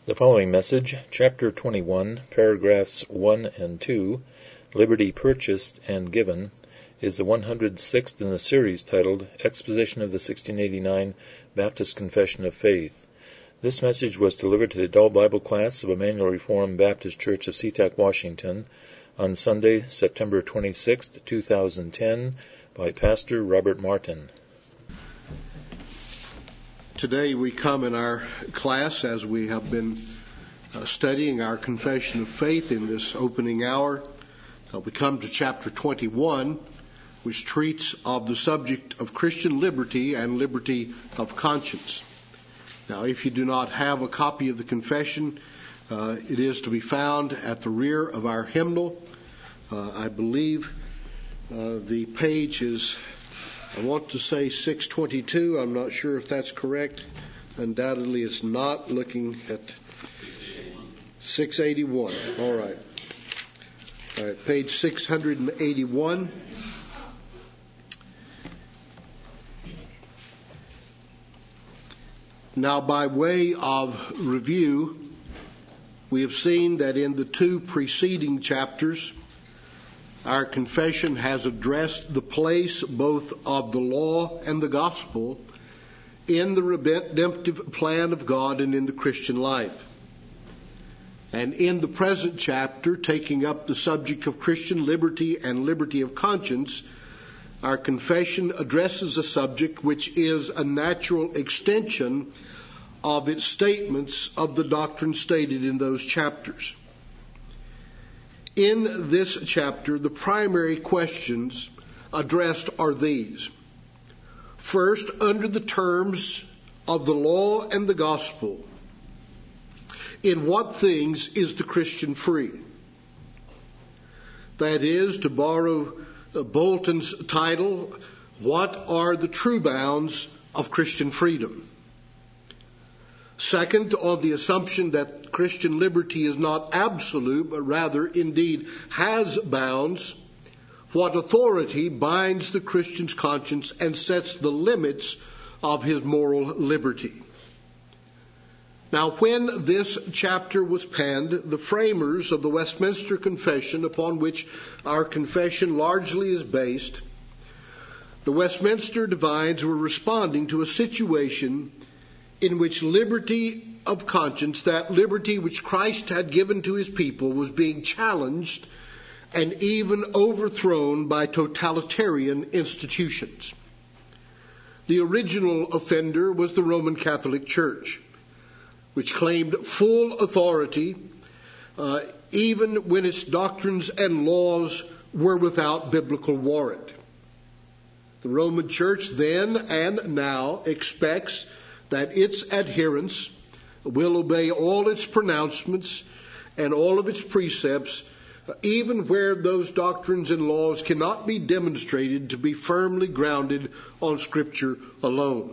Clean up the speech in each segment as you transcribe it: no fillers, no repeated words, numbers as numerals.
The following message, Chapter 21, Paragraphs 1 and 2, Liberty Purchased and Given, is the 106th in the series titled Exposition of the 1689 Baptist Confession of Faith. This message was delivered to the adult Bible class of Emmanuel Reformed Baptist Church of SeaTac, Washington, on Sunday, September 26, 2010, by Pastor Robert Martin. Today we come in our class, as we have been studying our confession of faith in this opening hour. We come to chapter 21, which treats of the subject of Christian liberty and liberty of conscience. Now, if you do not have a copy of the confession, it is to be found at the rear of our hymnal. I believe the page is, I want to say 622. I'm not sure if that's correct. Undoubtedly it's not. Looking at 681. All right. All right, page 681. Now, by way of review, we have seen that in the two preceding chapters, our confession has addressed the place both of the law and the gospel in the redemptive plan of God and in the Christian life. And in the present chapter, taking up the subject of Christian liberty and liberty of conscience, our confession addresses a subject which is a natural extension of its statements of the doctrine stated in those chapters. In this chapter, the primary questions addressed are these. First, under the terms of the law and the gospel, in what things is the Christian free? That is, to borrow Bolton's title, what are the true bounds of Christian freedom? Second, on the assumption that Christian liberty is not absolute, but rather indeed has bounds, what authority binds the Christian's conscience and sets the limits of his moral liberty? Now, when this chapter was penned, the framers of the Westminster Confession, upon which our confession largely is based, the Westminster divines were responding to a situation in which liberty of conscience, that liberty which Christ had given to his people, was being challenged and even overthrown by totalitarian institutions. The original offender was the Roman Catholic Church, which claimed full authority even when its doctrines and laws were without biblical warrant. The Roman Church then and now expects that its adherents will obey all its pronouncements and all of its precepts, even where those doctrines and laws cannot be demonstrated to be firmly grounded on Scripture alone.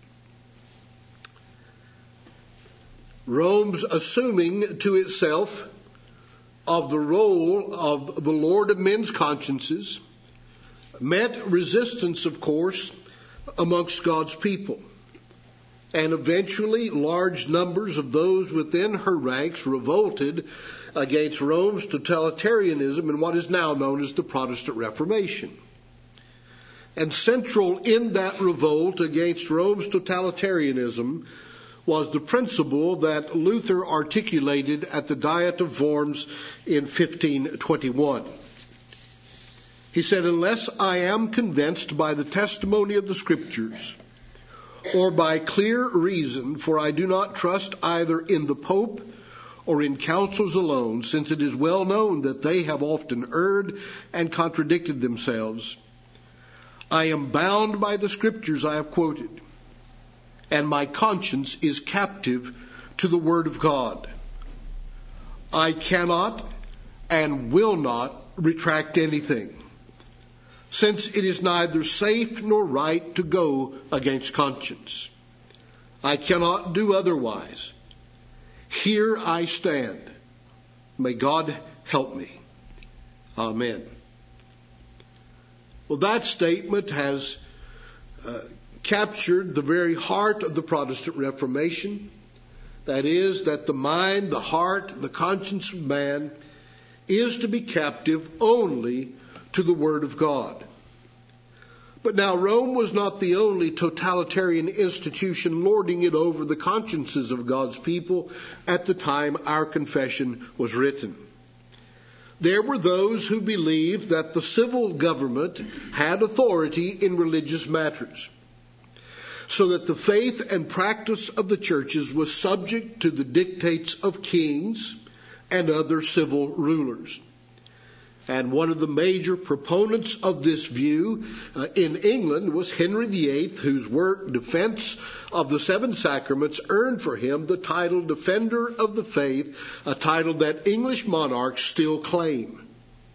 Rome's assuming to itself of the role of the Lord of men's consciences met resistance, of course, amongst God's people. And eventually, large numbers of those within her ranks revolted against Rome's totalitarianism in what is now known as the Protestant Reformation. And central in that revolt against Rome's totalitarianism was the principle that Luther articulated at the Diet of Worms in 1521. He said, "Unless I am convinced by the testimony of the Scriptures, or by clear reason, for I do not trust either in the Pope or in councils alone, since it is well known that they have often erred and contradicted themselves. I am bound by the Scriptures I have quoted, and my conscience is captive to the Word of God. I cannot and will not retract anything, since it is neither safe nor right to go against conscience. I cannot do otherwise. Here I stand. May God help me. Amen." Well, that statement has captured the very heart of the Protestant Reformation, That is, that the mind, the heart, the conscience of man is to be captive only to the Word of God. But now Rome was not the only totalitarian institution lording it over the consciences of God's people at the time our confession was written. There were those who believed that the civil government had authority in religious matters, so that the faith and practice of the churches was subject to the dictates of kings and other civil rulers. And one of the major proponents of this view in England was Henry VIII, whose work, Defense of the Seven Sacraments, earned for him the title Defender of the Faith, a title that English monarchs still claim.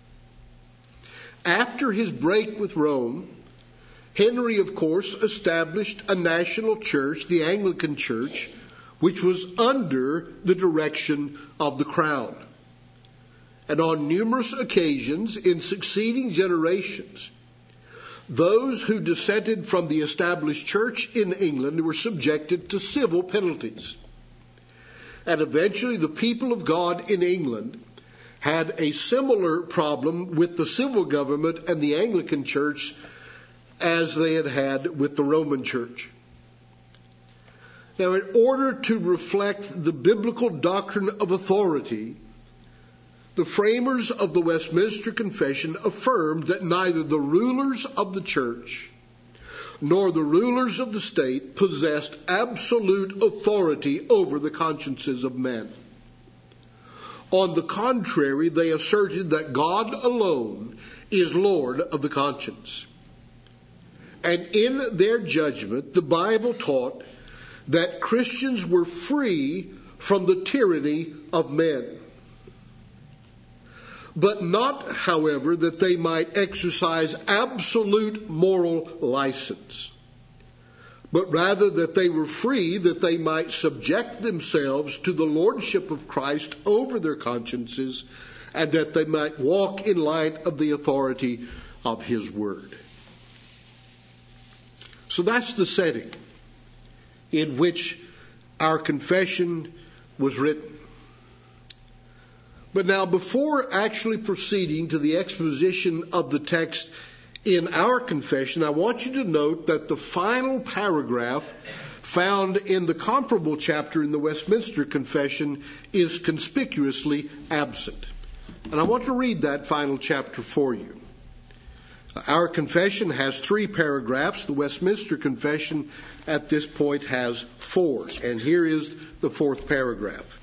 After his break with Rome, Henry, of course, established a national church, the Anglican Church, which was under the direction of the crown. And on numerous occasions in succeeding generations, those who dissented from the established church in England were subjected to civil penalties. And eventually the people of God in England had a similar problem with the civil government and the Anglican Church as they had had with the Roman Church. Now, in order to reflect the biblical doctrine of authority, the framers of the Westminster Confession affirmed that neither the rulers of the church nor the rulers of the state possessed absolute authority over the consciences of men. On the contrary, they asserted that God alone is Lord of the conscience. And in their judgment, the Bible taught that Christians were free from the tyranny of men. But not, however, that they might exercise absolute moral license, but rather that they were free that they might subject themselves to the lordship of Christ over their consciences, and that they might walk in light of the authority of His Word. So that's the setting in which our confession was written. But now, before actually proceeding to the exposition of the text in our confession, I want you to note that the final paragraph found in the comparable chapter in the Westminster Confession is conspicuously absent. And I want to read that final chapter for you. Our confession has 3 paragraphs. The Westminster Confession at this point has 4. And here is the 4th paragraph.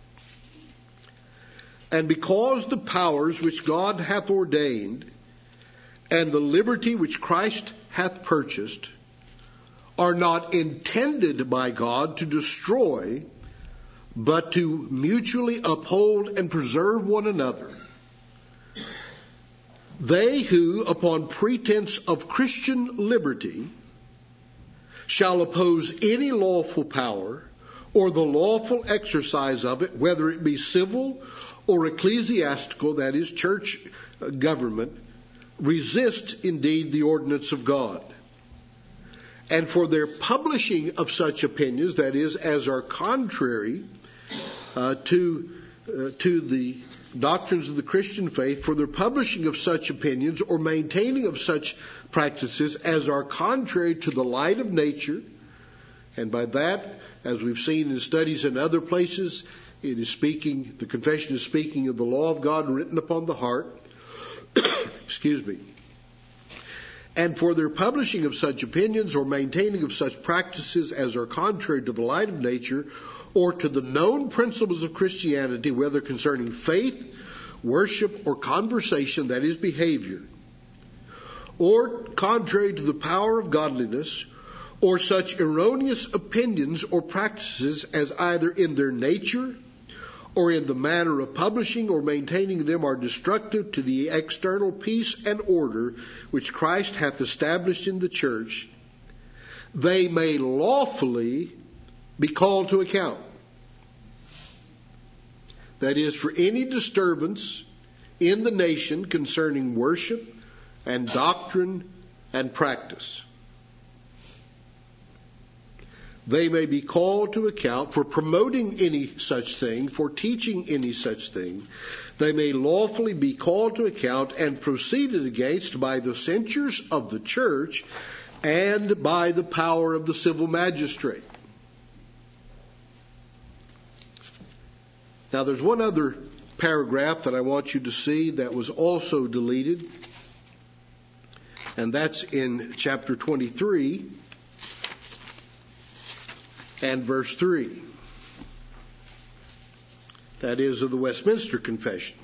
And because the powers which God hath ordained and the liberty which Christ hath purchased are not intended by God to destroy, but to mutually uphold and preserve one another, they who, upon pretense of Christian liberty, shall oppose any lawful power or the lawful exercise of it, whether it be civil or ecclesiastical, that is, church government, resist indeed the ordinance of God. And for their publishing of such opinions, that is, as are contrary to the doctrines of the Christian faith, for their publishing of such opinions or maintaining of such practices as are contrary to the light of nature, and by that, as we've seen in studies in other places, the confession is speaking of the law of God written upon the heart. Excuse me. And for their publishing of such opinions or maintaining of such practices as are contrary to the light of nature or to the known principles of Christianity, whether concerning faith, worship, or conversation, that is, behavior, or contrary to the power of godliness, or such erroneous opinions or practices as either in their nature or in the manner of publishing or maintaining them are destructive to the external peace and order which Christ hath established in the church, they may lawfully be called to account. That is, for any disturbance in the nation concerning worship and doctrine and practice. they may be called to account for promoting any such thing, for teaching any such thing. They may lawfully be called to account and proceeded against by the censures of the church and by the power of the civil magistrate. Now there's one other paragraph that I want you to see that was also deleted, and that's in chapter 23 and verse 3. That is of the Westminster Confession.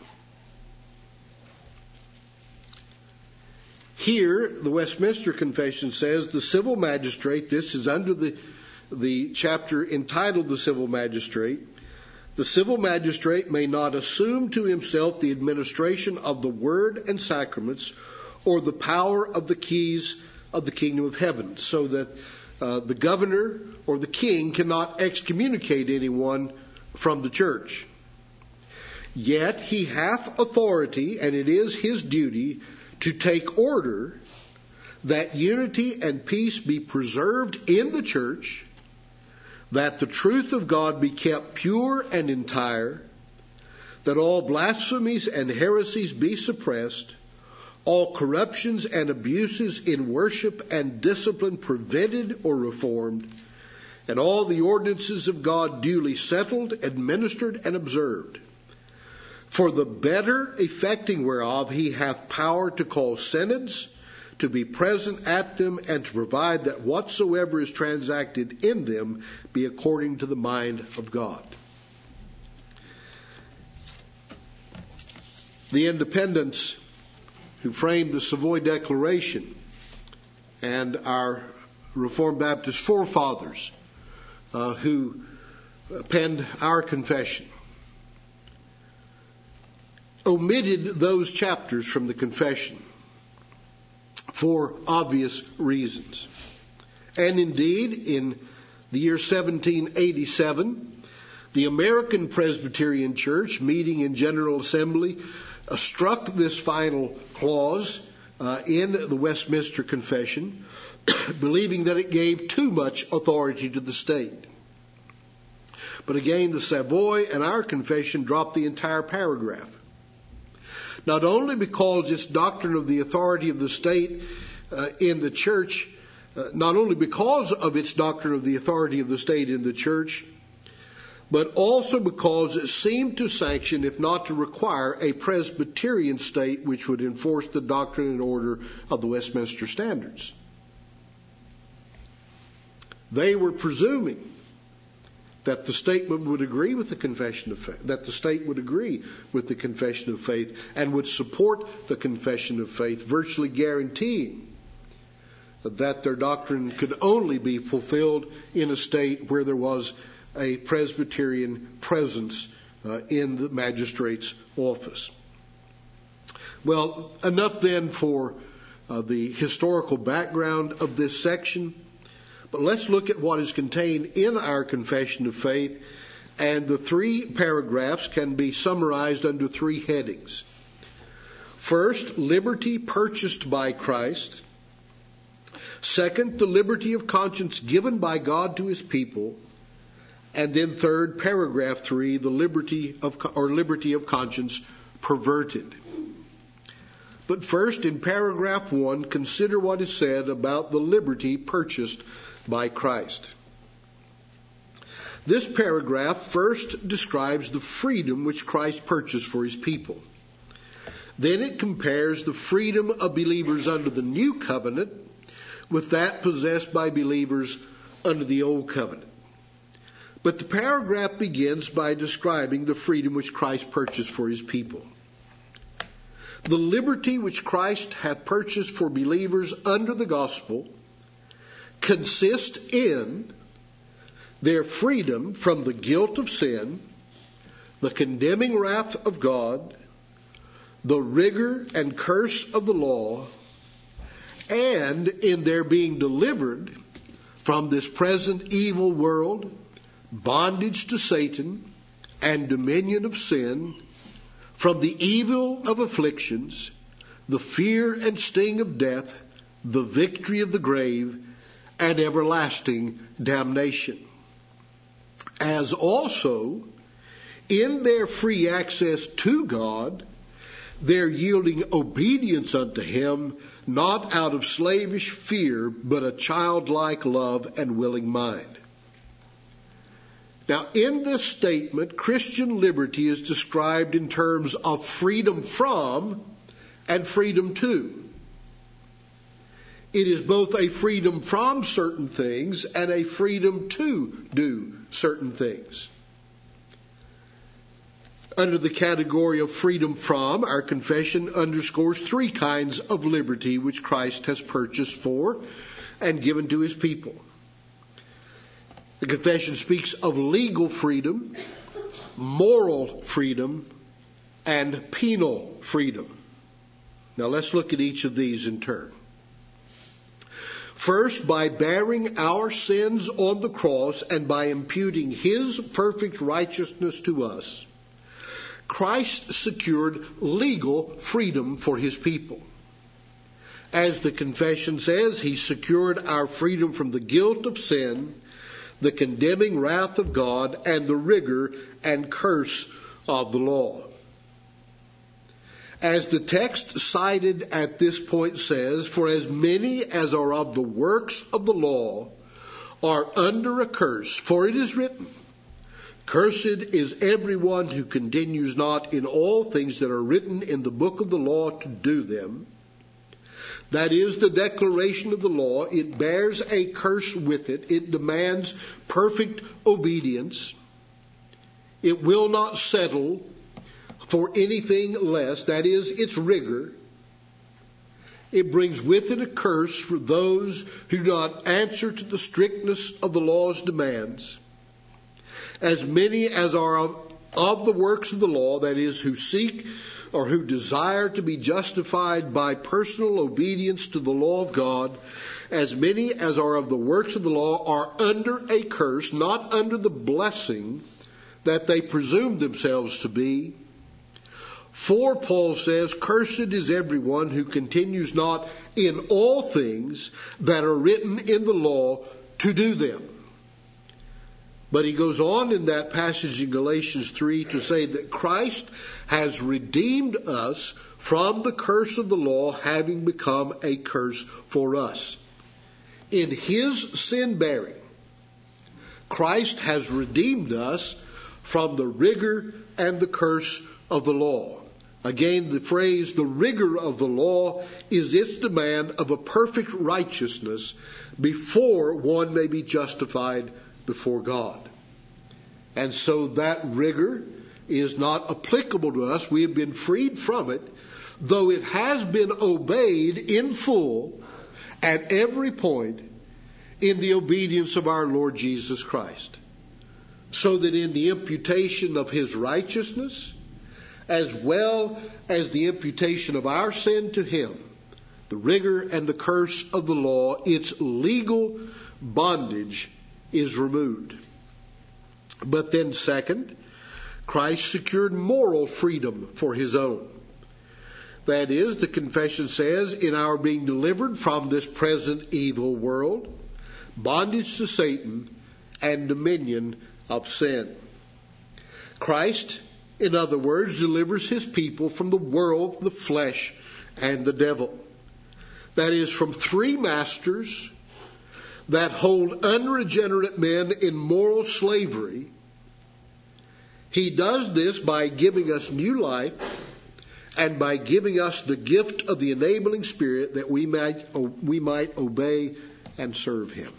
Here, the Westminster Confession says the civil magistrate, this is under the chapter entitled the civil magistrate, the civil magistrate may not assume to himself the administration of the word and sacraments or the power of the keys of the kingdom of heaven, so that the governor or the king cannot excommunicate anyone from the church. Yet he hath authority, and it is his duty to take order that unity and peace be preserved in the church, that the truth of God be kept pure and entire, that all blasphemies and heresies be suppressed, all corruptions and abuses in worship and discipline prevented or reformed, and all the ordinances of God duly settled, administered, and observed. For the better effecting whereof he hath power to call synods, to be present at them, and to provide that whatsoever is transacted in them be according to the mind of God. The Independents who framed the Savoy Declaration and our Reformed Baptist forefathers who penned our confession omitted those chapters from the confession for obvious reasons. And indeed, in the year 1787, the American Presbyterian Church, meeting in General Assembly, struck this final clause in the Westminster Confession, believing that it gave too much authority to the state. But again, the Savoy and our confession dropped the entire paragraph. Not only because its doctrine of the authority of the state in the church, not only because of its doctrine of the authority of the state in the church, but also because it seemed to sanction, if not to require, a Presbyterian state which would enforce the doctrine and order of the Westminster Standards. They were presuming that the statement would agree with the confession of faith, that the state would agree with the confession of faith and would support the confession of faith, virtually guaranteeing that their doctrine could only be fulfilled in a state where there was a Presbyterian presence in the magistrate's office. Well, enough then for the historical background of this section. But let's look at what is contained in our confession of faith, and the 3 paragraphs can be summarized under 3 headings. First, liberty purchased by Christ. Second, the liberty of conscience given by God to his people. And then third, paragraph 3, the liberty of conscience perverted. But first, in paragraph 1, consider what is said about the liberty purchased by Christ. This paragraph first describes the freedom which Christ purchased for his people. Then it compares the freedom of believers under the new covenant with that possessed by believers under the old covenant. But the paragraph begins by describing the freedom which Christ purchased for his people. The liberty which Christ hath purchased for believers under the gospel consists in their freedom from the guilt of sin, the condemning wrath of God, the rigor and curse of the law, and in their being delivered from this present evil world, bondage to Satan, and dominion of sin, from the evil of afflictions, the fear and sting of death, the victory of the grave, and everlasting damnation. As also, in their free access to God, they're yielding obedience unto Him, not out of slavish fear, but a childlike love and willing mind. Now, in this statement, Christian liberty is described in terms of freedom from and freedom to. It is both a freedom from certain things and a freedom to do certain things. Under the category of freedom from, our confession underscores three kinds of liberty which Christ has purchased for and given to His people. The confession speaks of legal freedom, moral freedom, and penal freedom. Now let's look at each of these in turn. First, by bearing our sins on the cross and by imputing His perfect righteousness to us, Christ secured legal freedom for His people. As the confession says, He secured our freedom from the guilt of sin, the condemning wrath of God, and the rigor and curse of the law. As the text cited at this point says, for as many as are of the works of the law are under a curse, for it is written, cursed is everyone who continues not in all things that are written in the book of the law to do them. That is the declaration of the law. It bears a curse with it. It demands perfect obedience. It will not settle for anything less. That is its rigor. It brings with it a curse for those who do not answer to the strictness of the law's demands. As many as are of the works of the law, that is, who seek or who desire to be justified by personal obedience to the law of God, as many as are of the works of the law are under a curse, not under the blessing that they presume themselves to be. For, Paul says, cursed is everyone who continues not in all things that are written in the law to do them. But he goes on in that passage in Galatians 3 to say that Christ has redeemed us from the curse of the law, having become a curse for us. In His sin bearing, Christ has redeemed us from the rigor and the curse of the law. Again, the phrase, the rigor of the law, is its demand of a perfect righteousness before one may be justified before God. And so that rigor is not applicable to us. We have been freed from it, though it has been obeyed in full at every point in the obedience of our Lord Jesus Christ. So that in the imputation of His righteousness, as well as the imputation of our sin to Him, the rigor and the curse of the law, its legal bondage is removed. But then second, Christ secured moral freedom for His own. That is, the confession says, in our being delivered from this present evil world, bondage to Satan, and dominion of sin. Christ, in other words, delivers His people from the world, the flesh, and the devil. That is, from three masters that hold unregenerate men in moral slavery. He does this by giving us new life and by giving us the gift of the enabling Spirit that we might obey and serve Him.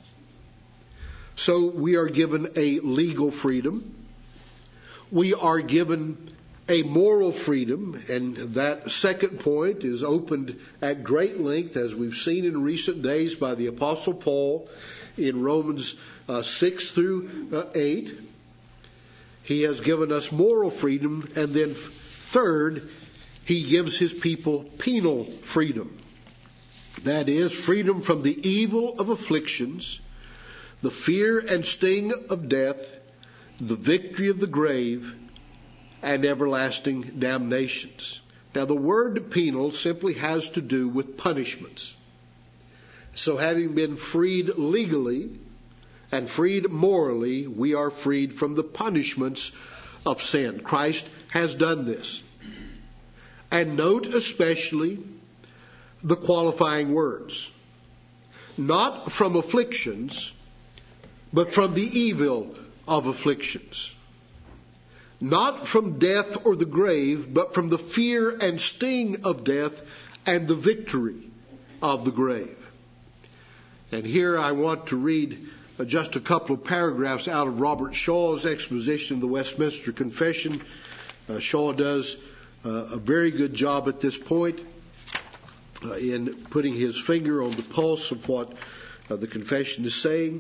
So we are given a legal freedom. We are given a moral freedom, and that second point is opened at great length, as we've seen in recent days by the Apostle Paul in Romans 6 through 8. He has given us moral freedom, and then third, He gives His people penal freedom. That is, freedom from the evil of afflictions, the fear and sting of death, the victory of the grave, and everlasting damnations. Now, the word penal simply has to do with punishments. So having been freed legally and freed morally, we are freed from the punishments of sin. Christ has done this. And note especially the qualifying words. Not from afflictions, but from the evil of afflictions. Not from death or the grave, but from the fear and sting of death and the victory of the grave. And here I want to read just a couple of paragraphs out of Robert Shaw's exposition of the Westminster Confession. Shaw does a very good job at this point in putting his finger on the pulse of what the confession is saying.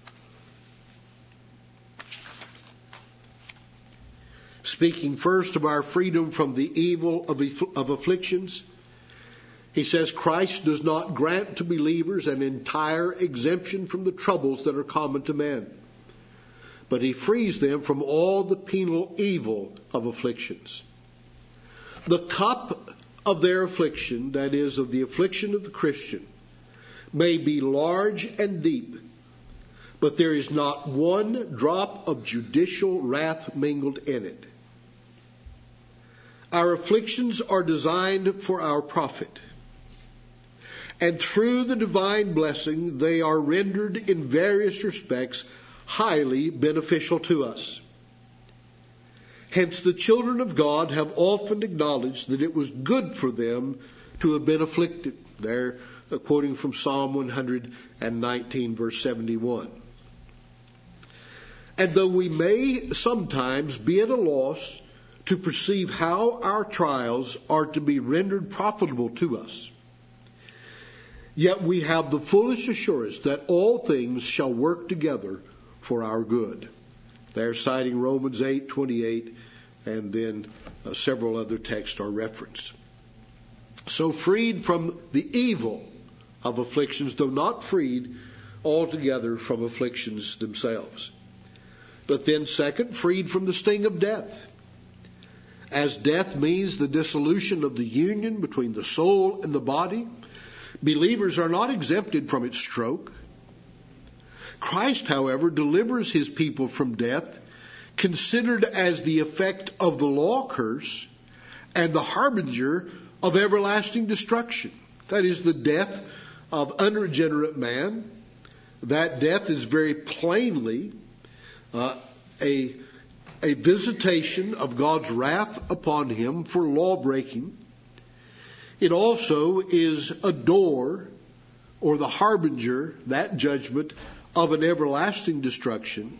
Speaking first of our freedom from the evil of afflictions, he says, Christ does not grant to believers an entire exemption from the troubles that are common to men, but he frees them from all the penal evil of afflictions. The cup of their affliction, that is, of the affliction of the Christian, may be large and deep, but there is not one drop of judicial wrath mingled in it. Our afflictions are designed for our profit, and through the divine blessing, they are rendered in various respects highly beneficial to us. Hence, the children of God have often acknowledged that it was good for them to have been afflicted. They're quoting from Psalm 119, verse 71. And though we may sometimes be at a loss to perceive how our trials are to be rendered profitable to us, yet we have the fullest assurance that all things shall work together for our good. They're citing Romans 8:28, and then several other texts are referenced. So freed from the evil of afflictions, though not freed altogether from afflictions themselves. But then second, freed from the sting of death. As death means the dissolution of the union between the soul and the body, believers are not exempted from its stroke. Christ, however, delivers his people from death, considered as the effect of the law curse and the harbinger of everlasting destruction. That is the death of unregenerate man. That death is very plainly a visitation of God's wrath upon him for law breaking. It also is a door, or the harbinger, that judgment of an everlasting destruction.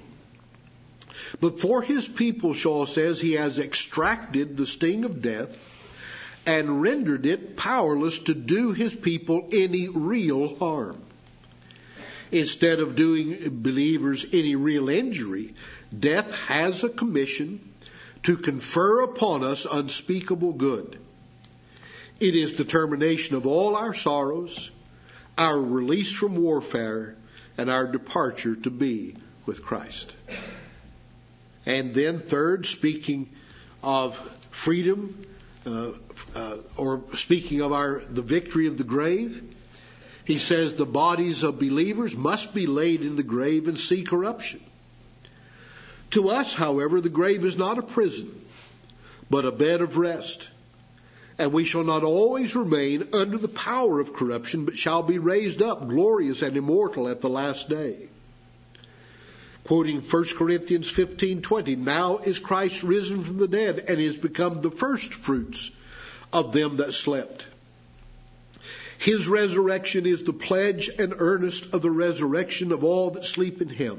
But for his people, Shaw says, he has extracted the sting of death and rendered it powerless to do his people any real harm. Instead of doing believers any real injury, death has a commission to confer upon us unspeakable good. It is the termination of all our sorrows, our release from warfare, and our departure to be with Christ. And then third, speaking of freedom, or speaking of the victory of the grave, he says the bodies of believers must be laid in the grave and see corruption. To us, however, the grave is not a prison, but a bed of rest. And we shall not always remain under the power of corruption, but shall be raised up glorious and immortal at the last day. Quoting 1 Corinthians 15:20, now is Christ risen from the dead and is become the first fruits of them that slept. His resurrection is the pledge and earnest of the resurrection of all that sleep in him.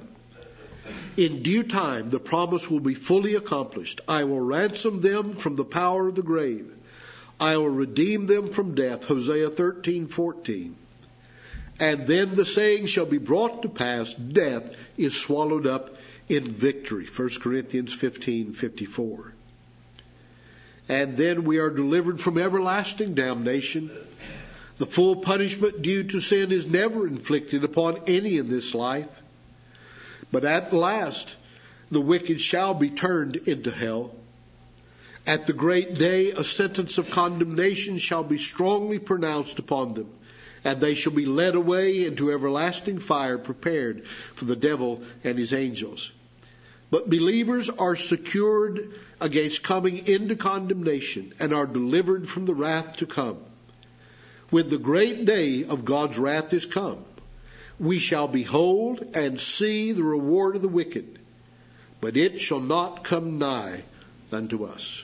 In due time, the promise will be fully accomplished. I will ransom them from the power of the grave. I will redeem them from death. Hosea 13:14. And then the saying shall be brought to pass, death is swallowed up in victory. 1 Corinthians 15:54. And then we are delivered from everlasting damnation. The full punishment due to sin is never inflicted upon any in this life. But at last, the wicked shall be turned into hell. At the great day, a sentence of condemnation shall be strongly pronounced upon them, and they shall be led away into everlasting fire prepared for the devil and his angels. But believers are secured against coming into condemnation and are delivered from the wrath to come. When the great day of God's wrath is come, we shall behold and see the reward of the wicked, but it shall not come nigh unto us.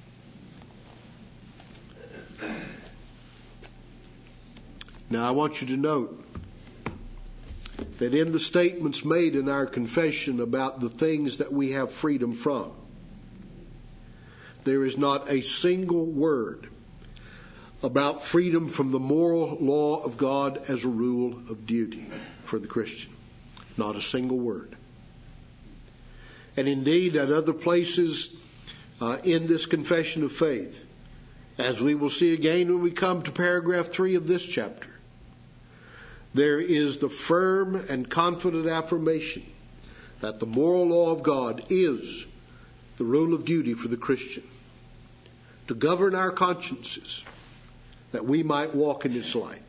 Now I want you to note that in the statements made in our confession about the things that we have freedom from, there is not a single word about freedom from the moral law of God as a rule of duty for the Christian. Not a single word. And indeed, at other places in this confession of faith, as we will see again when we come to paragraph 3 of this chapter, there is the firm and confident affirmation that the moral law of God is the rule of duty for the Christian, to govern our consciences, that we might walk in its light.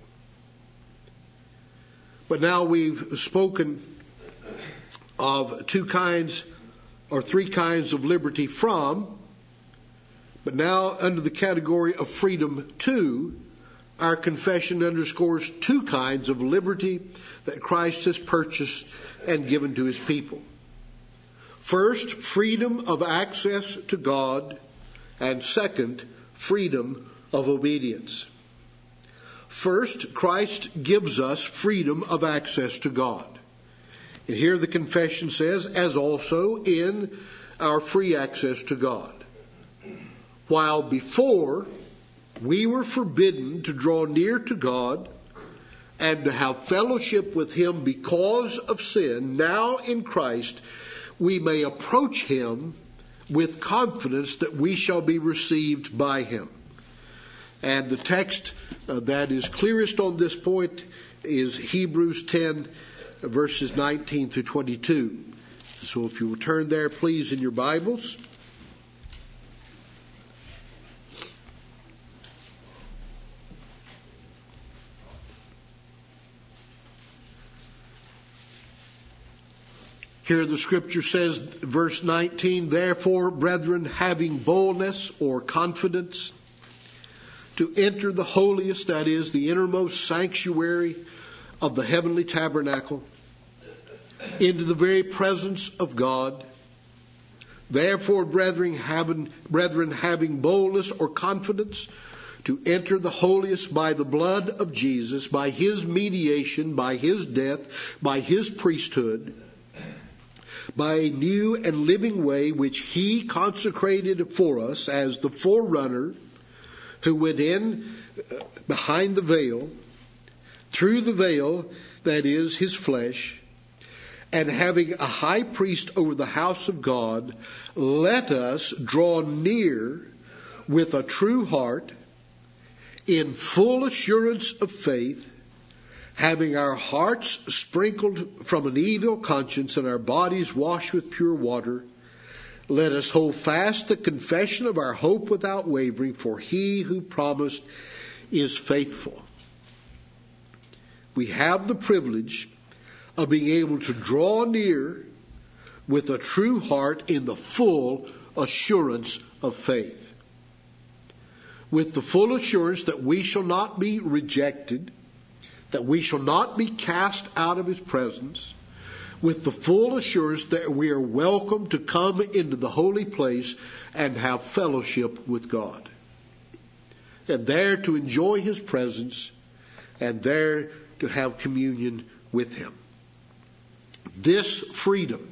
But now we've spoken of 2 kinds or 3 kinds of liberty from, but now under the category of freedom to, our confession underscores 2 kinds of liberty that Christ has purchased and given to his people. First, freedom of access to God, and second, freedom of obedience. First, Christ gives us freedom of access to God. And here the confession says, as also in our free access to God. While before we were forbidden to draw near to God and to have fellowship with him because of sin, now in Christ we may approach him with confidence that we shall be received by him. And the text that is clearest on this point is Hebrews 10, verses 19 through 22. So if you will turn there, please, in your Bibles. Here the scripture says, verse 19, therefore, brethren, having boldness or confidence to enter the holiest, that is, the innermost sanctuary of the heavenly tabernacle, into the very presence of God. Therefore, brethren, having boldness or confidence to enter the holiest by the blood of Jesus, by his mediation, by his death, by his priesthood, by a new and living way which he consecrated for us as the forerunner who went in behind the veil, through the veil, that is, his flesh, and having a high priest over the house of God, let us draw near with a true heart, in full assurance of faith, having our hearts sprinkled from an evil conscience and our bodies washed with pure water. Let us hold fast the confession of our hope without wavering, for he who promised is faithful. We have the privilege of being able to draw near with a true heart in the full assurance of faith. With the full assurance that we shall not be rejected, that we shall not be cast out of his presence, with the full assurance that we are welcome to come into the holy place and have fellowship with God, and there to enjoy his presence, and there to have communion with him. This freedom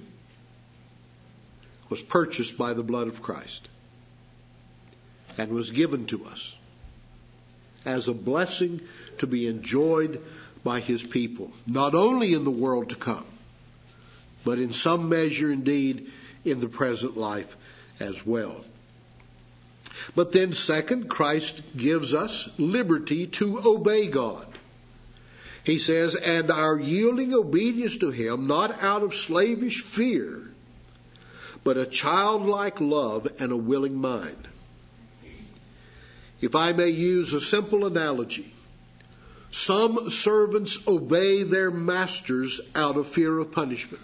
was purchased by the blood of Christ and was given to us as a blessing to be enjoyed by his people, not only in the world to come, but in some measure indeed in the present life as well. But then second, Christ gives us liberty to obey God. He says, and our yielding obedience to him, not out of slavish fear, but a childlike love and a willing mind. If I may use a simple analogy, Some servants obey their masters out of fear of punishment.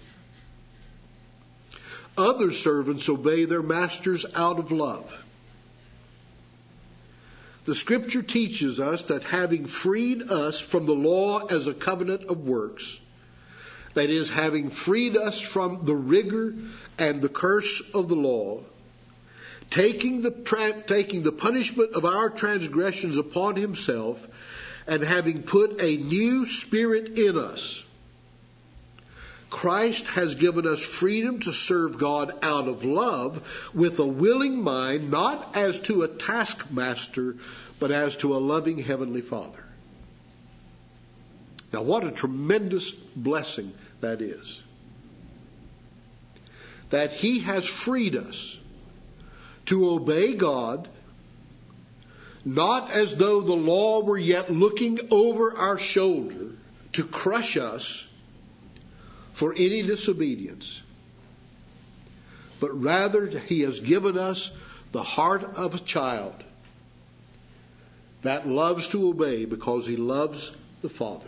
Other servants obey their masters out of love. The Scripture teaches us that having freed us from the law as a covenant of works, that is, having freed us from the rigor and the curse of the law, taking the punishment of our transgressions upon himself, and having put a new spirit in us, Christ has given us freedom to serve God out of love with a willing mind, not as to a taskmaster, but as to a loving Heavenly Father. Now, what a tremendous blessing that is. That He has freed us to obey God, not as though the law were yet looking over our shoulder to crush us for any disobedience, but rather He has given us the heart of a child that loves to obey because He loves the Father.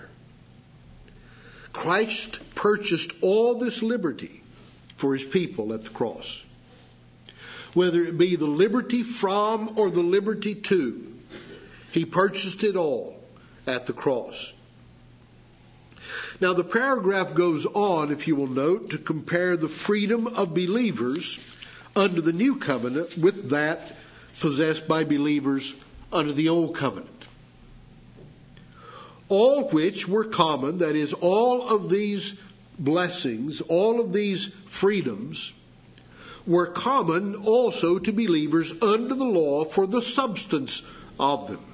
Christ purchased all this liberty for His people at the cross. Whether it be the liberty from or the liberty to, He purchased it all at the cross. Now the paragraph goes on, if you will note, to compare the freedom of believers under the new covenant with that possessed by believers under the old covenant. All which were common, that is, all of these blessings, all of these freedoms were common also to believers under the law for the substance of them.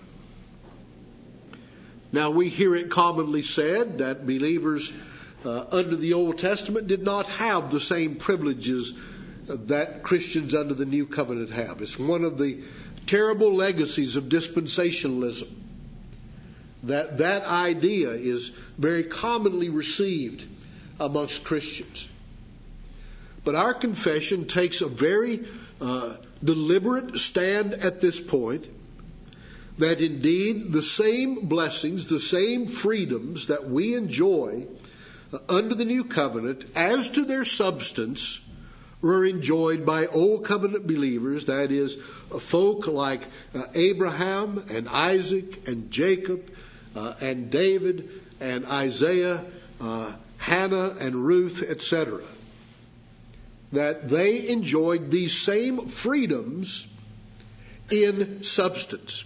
Now we hear it commonly said that believers under the Old Testament did not have the same privileges that Christians under the New Covenant have. It's one of the terrible legacies of dispensationalism. That idea is very commonly received amongst Christians. But our confession takes a very deliberate stand at this point, that indeed the same blessings, the same freedoms that we enjoy under the new covenant as to their substance were enjoyed by old covenant believers, that is, folk like Abraham and Isaac and Jacob and David and Isaiah, Hannah and Ruth, etc. That they enjoyed these same freedoms in substance.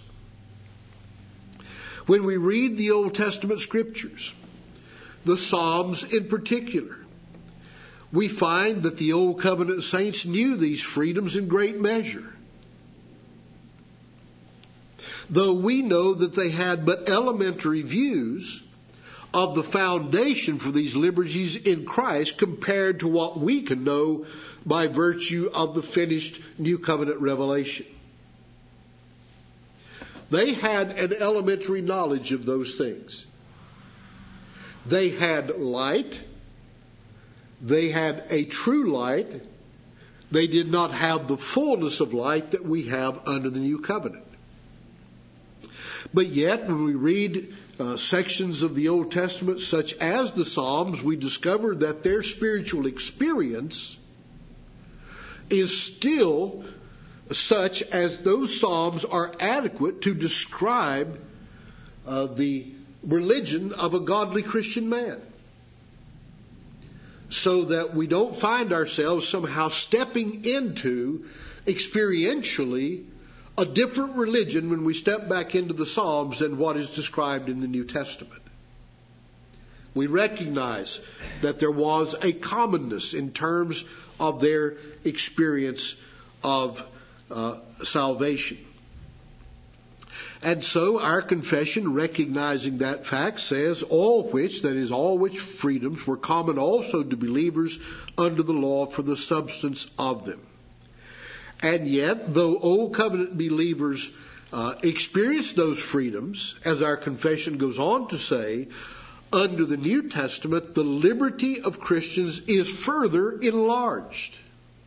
When we read the Old Testament scriptures, the Psalms in particular, we find that the Old Covenant saints knew these freedoms in great measure. Though we know that they had but elementary views of the foundation for these liberties in Christ compared to what we can know by virtue of the finished New Covenant revelation. They had an elementary knowledge of those things. They had light. They had a true light. They did not have the fullness of light that we have under the New Covenant. But yet, when we read sections of the Old Testament, such as the Psalms, we discover that their spiritual experience is still such as those Psalms are adequate to describe the religion of a godly Christian man. So that we don't find ourselves somehow stepping into experientially a different religion when we step back into the Psalms than what is described in the New Testament. We recognize that there was a commonness in terms of their experience of salvation. And so our confession, recognizing that fact, says all which, that is, all which freedoms were common also to believers under the law for the substance of them. And yet, though Old Covenant believers experienced those freedoms, as our confession goes on to say, under the New Testament, the liberty of Christians is further enlarged.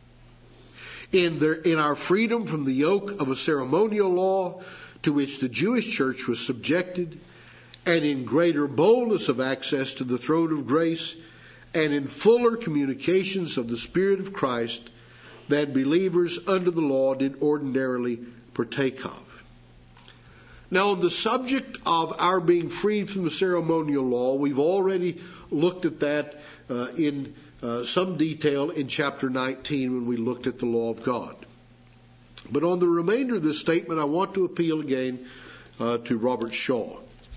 In our freedom from the yoke of a ceremonial law to which the Jewish church was subjected, and in greater boldness of access to the throne of grace, and in fuller communications of the Spirit of Christ than believers under the law did ordinarily partake of. Now, on the subject of our being freed from the ceremonial law, we've already looked at that in some detail in chapter 19 when we looked at the law of God. But on the remainder of this statement, I want to appeal again to Robert Shaw.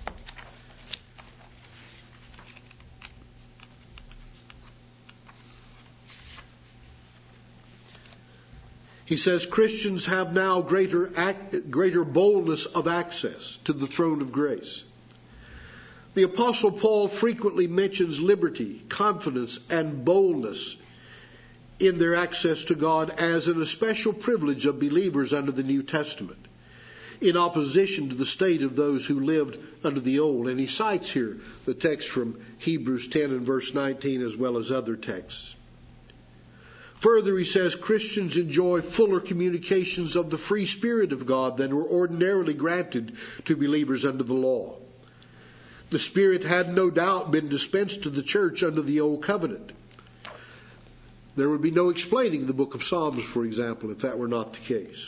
He says Christians have now greater boldness of access to the throne of grace. The Apostle Paul frequently mentions liberty, confidence, and boldness in their access to God as an especial privilege of believers under the New Testament, in opposition to the state of those who lived under the Old. And he cites here the text from Hebrews 10 and verse 19 as well as other texts. Further, he says Christians enjoy fuller communications of the free Spirit of God than were ordinarily granted to believers under the law. The Spirit had no doubt been dispensed to the church under the Old Covenant. There would be no explaining the book of Psalms, for example, if that were not the case.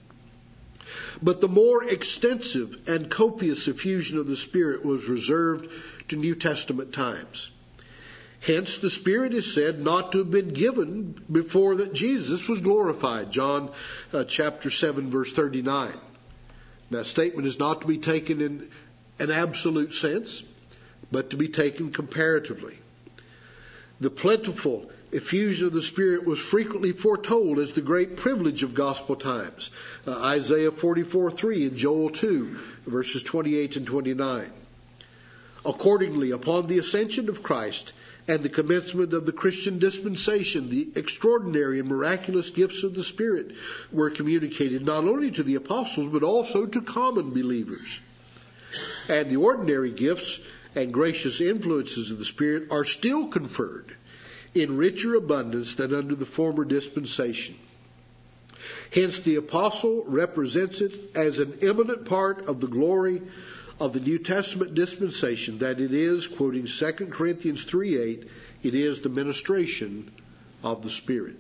But the more extensive and copious effusion of the Spirit was reserved to New Testament times. Hence, the Spirit is said not to have been given before that Jesus was glorified. John chapter 7, verse 39. That statement is not to be taken in an absolute sense, but to be taken comparatively. The plentiful effusion of the Spirit was frequently foretold as the great privilege of gospel times. Isaiah 44:3 and Joel 2, verses 28 and 29. Accordingly, upon the ascension of Christ and the commencement of the Christian dispensation, the extraordinary and miraculous gifts of the Spirit were communicated not only to the apostles, but also to common believers. And the ordinary gifts and gracious influences of the Spirit are still conferred in richer abundance than under the former dispensation. Hence, the apostle represents it as an eminent part of the glory of the New Testament dispensation that it is, quoting 2 Corinthians 3:8, it is the ministration of the Spirit.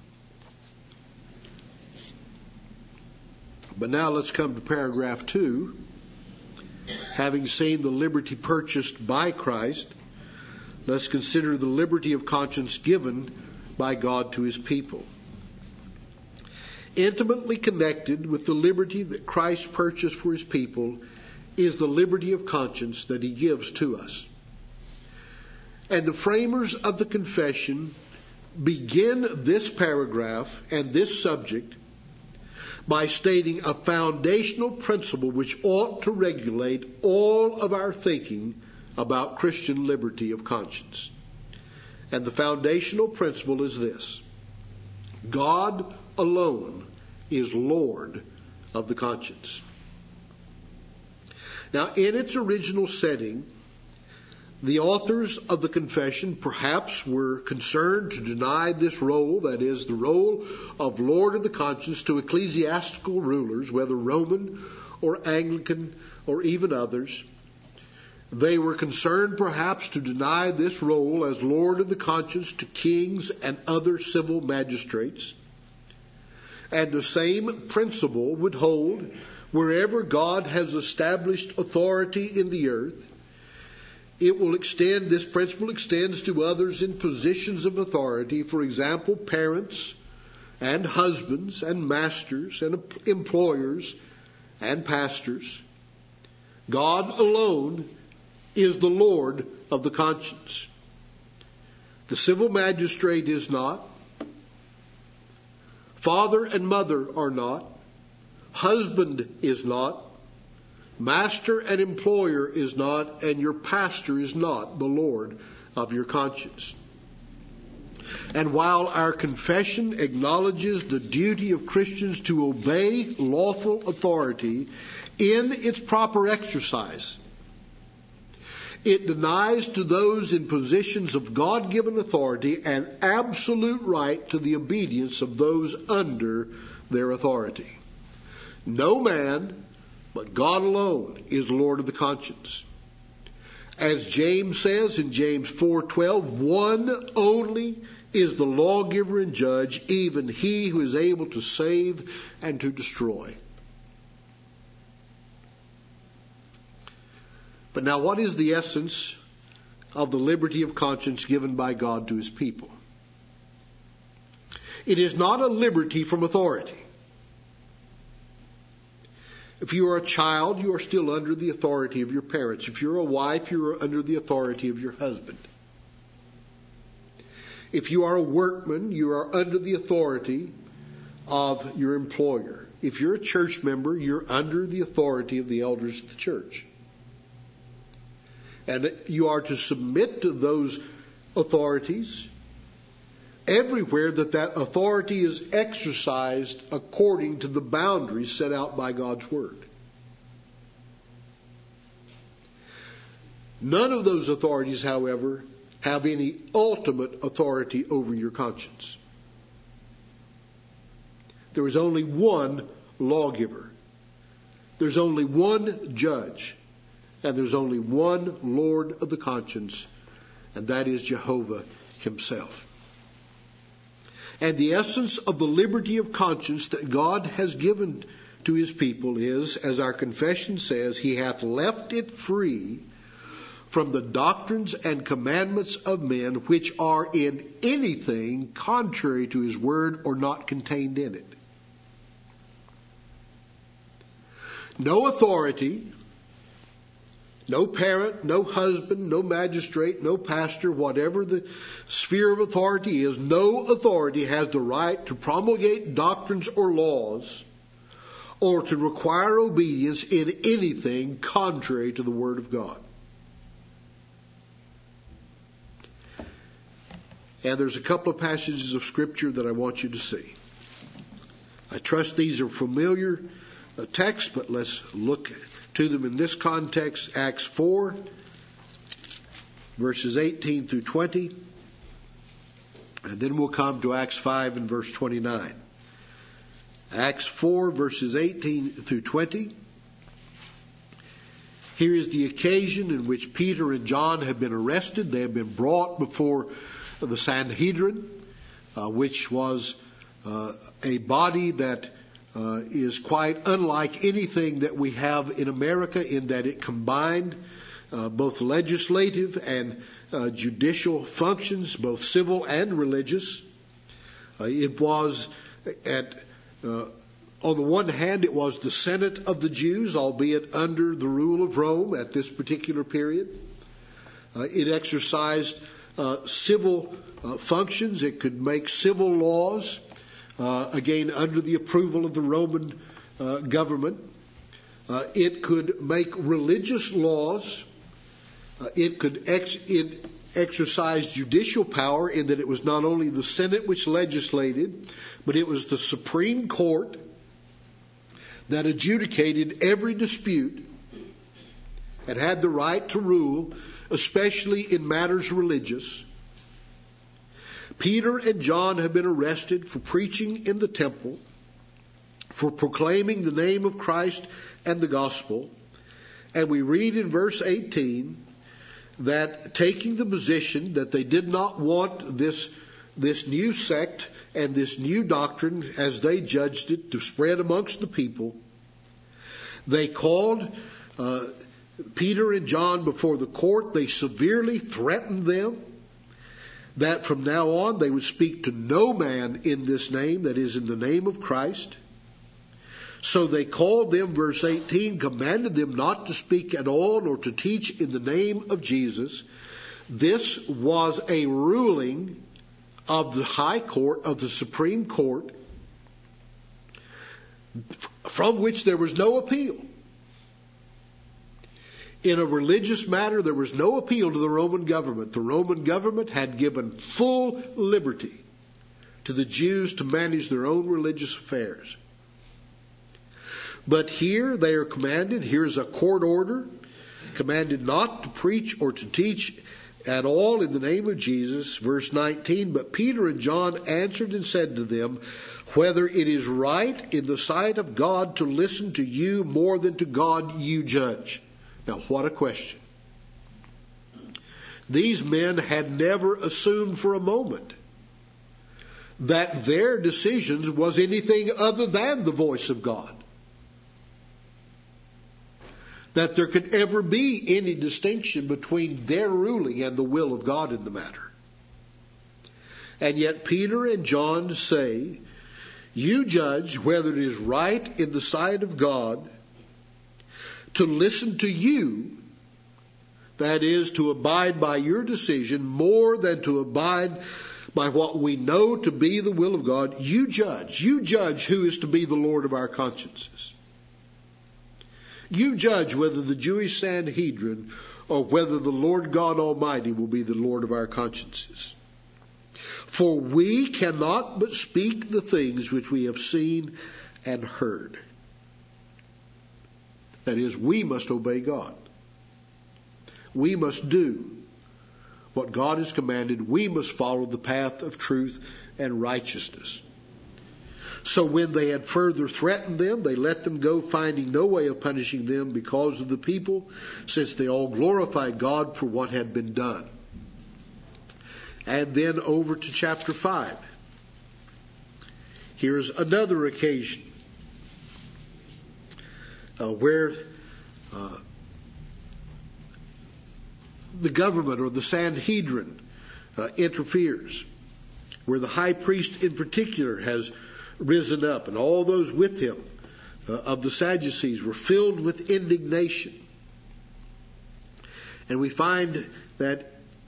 But now let's come to paragraph 2. Having seen the liberty purchased by Christ, let's consider the liberty of conscience given by God to His people. Intimately connected with the liberty that Christ purchased for His people is the liberty of conscience that He gives to us. And the framers of the confession begin this paragraph and this subject by stating a foundational principle which ought to regulate all of our thinking about Christian liberty of conscience. And the foundational principle is this: God alone is Lord of the conscience. Now, in its original setting, the authors of the confession perhaps were concerned to deny this role, that is, the role of Lord of the conscience, to ecclesiastical rulers, whether Roman or Anglican or even others. They were concerned perhaps to deny this role as Lord of the conscience to kings and other civil magistrates. And the same principle would hold wherever God has established authority in the earth. This principle extends to others in positions of authority, for example, parents and husbands and masters and employers and pastors. God alone is the Lord of the conscience. The civil magistrate is not. Father and mother are not. Husband is not. Master and employer is not. And your pastor is not the Lord of your conscience. And while our confession acknowledges the duty of Christians to obey lawful authority in its proper exercise, it denies to those in positions of God-given authority an absolute right to the obedience of those under their authority. No man, but God alone, is Lord of the conscience. As James says in James 4:12, one only is the lawgiver and judge, even he who is able to save and to destroy. But now, what is the essence of the liberty of conscience given by God to his people? It is not a liberty from authority. If you are a child, you are still under the authority of your parents. If you're a wife, you are under the authority of your husband. If you are a workman, you are under the authority of your employer. If you're a church member, you're under the authority of the elders of the church. And you are to submit to those authorities everywhere that authority is exercised according to the boundaries set out by God's Word. None of those authorities, however, have any ultimate authority over your conscience. There is only one lawgiver. There's only one judge. And there's only one Lord of the conscience, and that is Jehovah himself. And the essence of the liberty of conscience that God has given to his people is, as our confession says, he hath left it free from the doctrines and commandments of men which are in anything contrary to his word or not contained in it. No authority, no parent, no husband, no magistrate, no pastor, whatever the sphere of authority is, no authority has the right to promulgate doctrines or laws or to require obedience in anything contrary to the Word of God. And there's a couple of passages of Scripture that I want you to see. I trust these are familiar texts, but let's look to them in this context. Acts 4, verses 18 through 20. And then we'll come to Acts 5 and verse 29. Acts 4, verses 18 through 20. Here is the occasion in which Peter and John have been arrested. They have been brought before the Sanhedrin, which was a body that is quite unlike anything that we have in America, in that it combined both legislative and judicial functions, both civil and religious. It was on the one hand, it was the Senate of the Jews, albeit under the rule of Rome at this particular period. It exercised civil functions. It could make civil laws, again under the approval of the Roman government. It could make religious laws. It could exercise judicial power, in that it was not only the Senate which legislated, but it was the Supreme Court that adjudicated every dispute and had the right to rule, especially in matters religious. Peter and John have been arrested for preaching in the temple, for proclaiming the name of Christ and the gospel. And we read in verse 18 that, taking the position that they did not want this new sect and this new doctrine, as they judged it, to spread amongst the people, they called Peter and John before the court. They severely threatened them that from now on they would speak to no man in this name, that is, in the name of Christ. So they called them, verse 18, commanded them not to speak at all nor to teach in the name of Jesus. This was a ruling of the High Court, of the Supreme Court, from which there was no appeal. In a religious matter, there was no appeal to the Roman government. The Roman government had given full liberty to the Jews to manage their own religious affairs. But here they are commanded, here's a court order, commanded not to preach or to teach at all in the name of Jesus. Verse 19, but Peter and John answered and said to them, whether it is right in the sight of God to listen to you more than to God, you judge. Now, what a question. These men had never assumed for a moment that their decisions was anything other than the voice of God. That there could ever be any distinction between their ruling and the will of God in the matter. And yet Peter and John say, you judge whether it is right in the sight of God to listen to you, that is, to abide by your decision more than to abide by what we know to be the will of God. You judge who is to be the Lord of our consciences. You judge whether the Jewish Sanhedrin or whether the Lord God Almighty will be the Lord of our consciences. For we cannot but speak the things which we have seen and heard. That is, we must obey God. We must do what God has commanded. We must follow the path of truth and righteousness. So when they had further threatened them, they let them go, finding no way of punishing them because of the people, since they all glorified God for what had been done. And then over to chapter 5. Here's another occasion where the government or the Sanhedrin interferes, where the high priest in particular has risen up, and all those with him of the Sadducees were filled with indignation. And we find that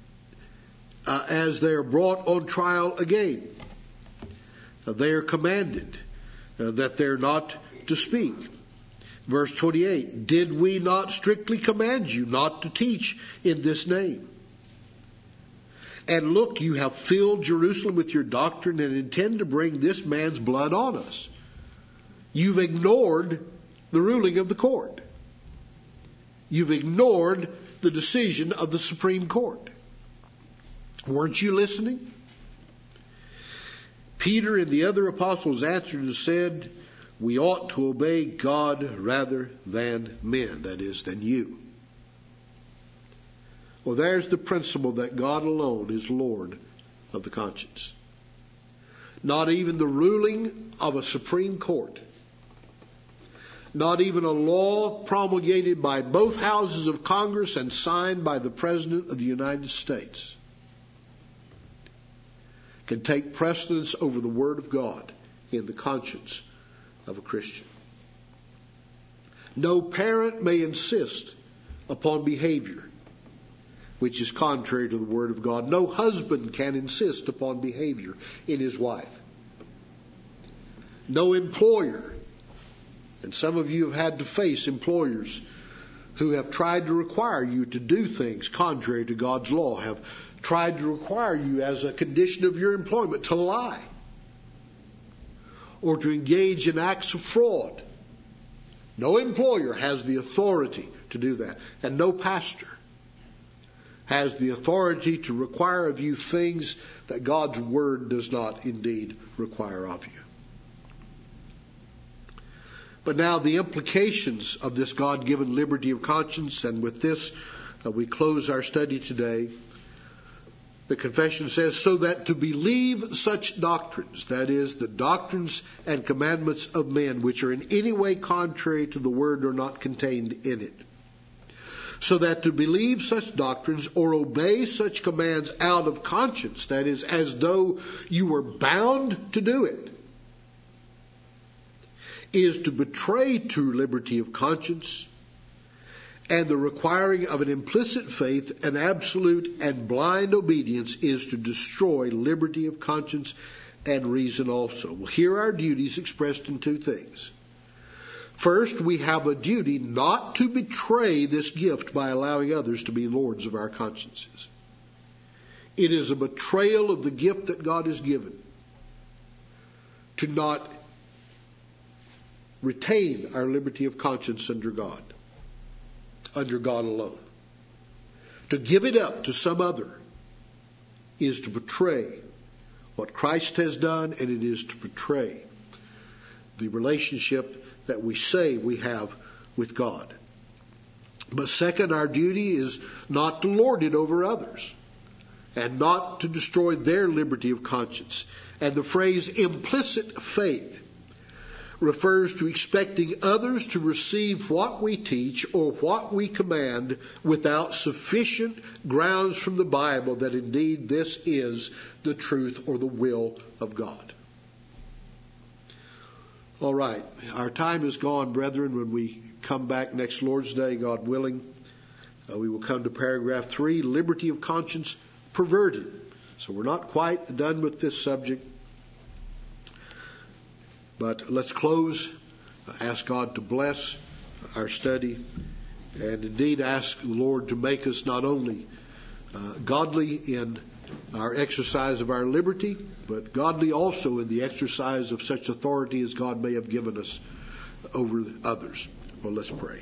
as they are brought on trial again, they are commanded that they're not to speak. Verse 28, did we not strictly command you not to teach in this name? And look, you have filled Jerusalem with your doctrine and intend to bring this man's blood on us. You've ignored the ruling of the court. You've ignored the decision of the Supreme Court. Weren't you listening? Peter and the other apostles answered and said, we ought to obey God rather than men, that is, than you. Well, there's the principle that God alone is Lord of the conscience. Not even the ruling of a Supreme Court, not even a law promulgated by both houses of Congress and signed by the President of the United States can take precedence over the Word of God in the conscience of a Christian. No parent may insist upon behavior which is contrary to the Word of God. No husband can insist upon behavior in his wife. No employer, and some of you have had to face employers who have tried to require you to do things contrary to God's law, have tried to require you as a condition of your employment to lie or to engage in acts of fraud. No employer has the authority to do that, and no pastor has the authority to require of you things that God's Word does not indeed require of you. But now the implications of this God-given liberty of conscience, and with this we close our study today. The confession says, so that to believe such doctrines, that is, the doctrines and commandments of men, which are in any way contrary to the Word, are not contained in it. So that to believe such doctrines or obey such commands out of conscience, that is, as though you were bound to do it, is to betray true liberty of conscience, and the requiring of an implicit faith, an absolute and blind obedience, is to destroy liberty of conscience and reason also. Well, here are our duties expressed in two things. First, we have a duty not to betray this gift by allowing others to be lords of our consciences. It is a betrayal of the gift that God has given to not retain our liberty of conscience under God alone. To give it up to some other is to betray what Christ has done, and it is to betray the relationship that we say we have with God. But second, our duty is not to lord it over others and not to destroy their liberty of conscience. And the phrase implicit faith refers to expecting others to receive what we teach or what we command without sufficient grounds from the Bible that indeed this is the truth or the will of God. All right, our time is gone, brethren. When we come back next Lord's Day, God willing, we will come to paragraph 3, liberty of conscience perverted. So we're not quite done with this subject. But let's close, ask God to bless our study, and indeed ask the Lord to make us not only godly in our exercise of our liberty, but godly also in the exercise of such authority as God may have given us over others. Well, let's pray.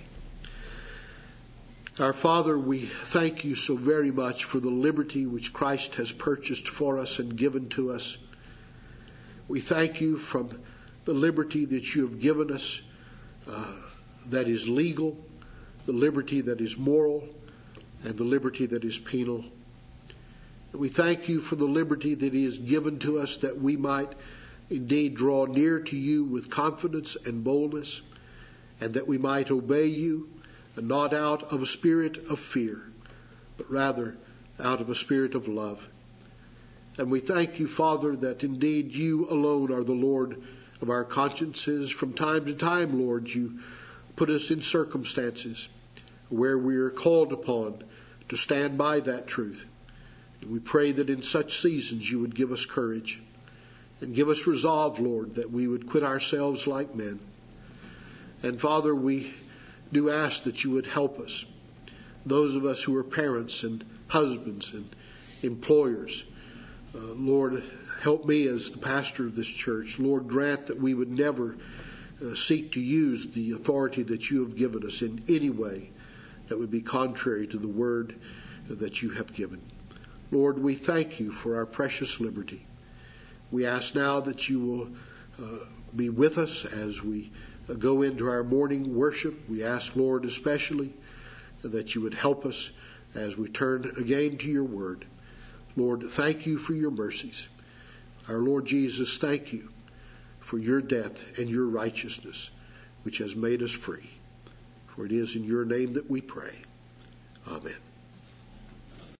Our Father, we thank you so very much for the liberty which Christ has purchased for us and given to us. We thank you from the liberty that you have given us that is legal, the liberty that is moral, and the liberty that is penal. We thank you for the liberty that is given to us that we might indeed draw near to you with confidence and boldness, and that we might obey you, and not out of a spirit of fear, but rather out of a spirit of love. And we thank you, Father, that indeed you alone are the Lord of our consciences. From time to time, Lord, you put us in circumstances where we are called upon to stand by that truth. And we pray that in such seasons you would give us courage and give us resolve, Lord, that we would quit ourselves like men. And Father, we do ask that you would help us, those of us who are parents and husbands and employers. Lord, help me as the pastor of this church. Lord, grant that we would never seek to use the authority that you have given us in any way that would be contrary to the word that you have given. Lord, we thank you for our precious liberty. We ask now that you will be with us as we go into our morning worship. We ask, Lord, especially that you would help us as we turn again to your word. Lord, thank you for your mercies. Our Lord Jesus, thank you for your death and your righteousness, which has made us free. For it is in your name that we pray. Amen.